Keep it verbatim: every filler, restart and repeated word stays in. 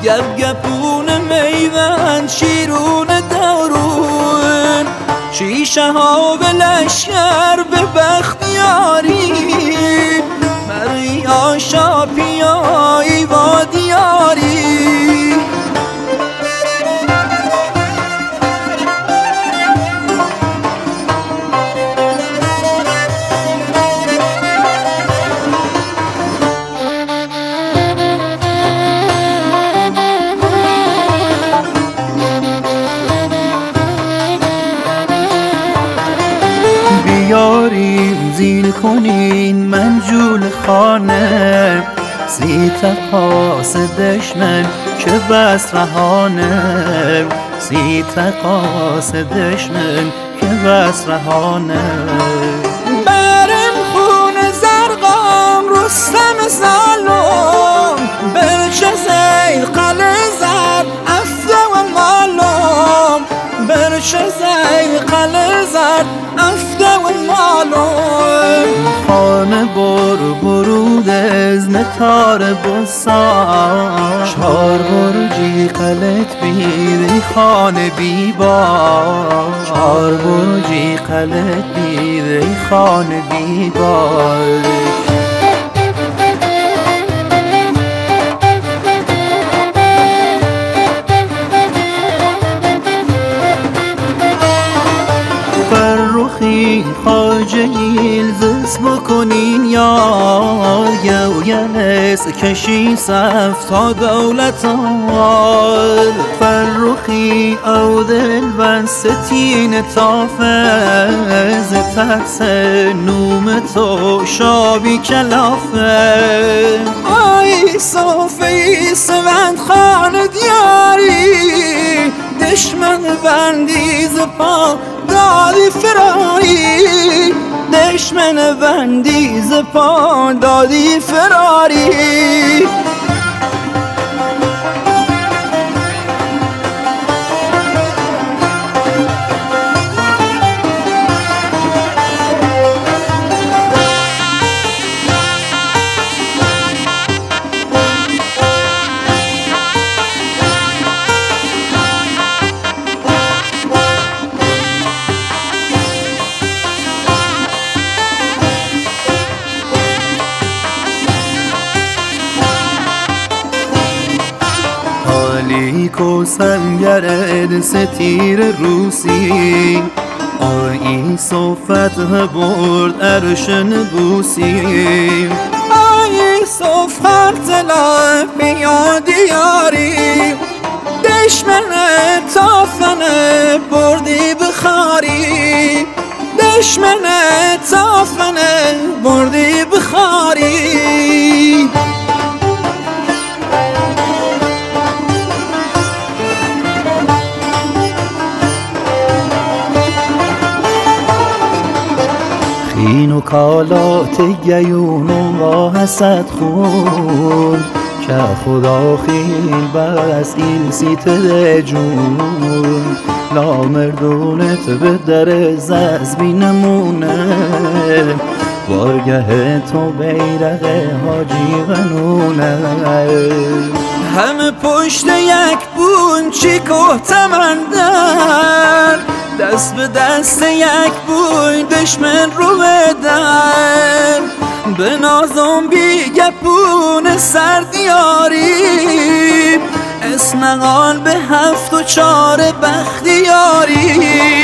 گپ گپون میوند شیرون دارون شیشه ها به لشکر به بختیاری مری آشا پیایی و دیاری بیاریم زیل کنین منجول خانه سی تقاس دشمن که بس رهانه سی تقاس دشمن که بس رهانه برم خون زرقام رستم زالم برچه زیل قل زر افده و مالم برچه زیل قل زر افده و مالم خانه برو برود از نتار بسان چار برجی قلت بیری خانه بیبار چار برجی قلت بیری خانه بیبار خواجه ایلزس بکنین یا گوینس کشی صف تا دولت آل فرخی او دل و ستین تافز ترس نوم تو شابی کلافه آی صافی سوند خان دیاری دشمن بندیز پا دادی فراری دشمن بندیز پا دادی فراری کو سنگرد ستیر روسی آئی صفت برد عرش نبوسی آی صفت لا بیادیاری دشمن تافن بردی بخاری دشمن تافن بردی بخاری این و کالات گیون و حسد خون که خدا خیل بس ایل سیت جون نامردونت به در ززبی نمونه بارگه تو بیرق حاجی غنونه همه پشت یک بون چی کهتمندن دست به دست یک بوی دشمن رو بدن به نازم بی گپون سردیاری اسمقال به هفت و چار بختیاری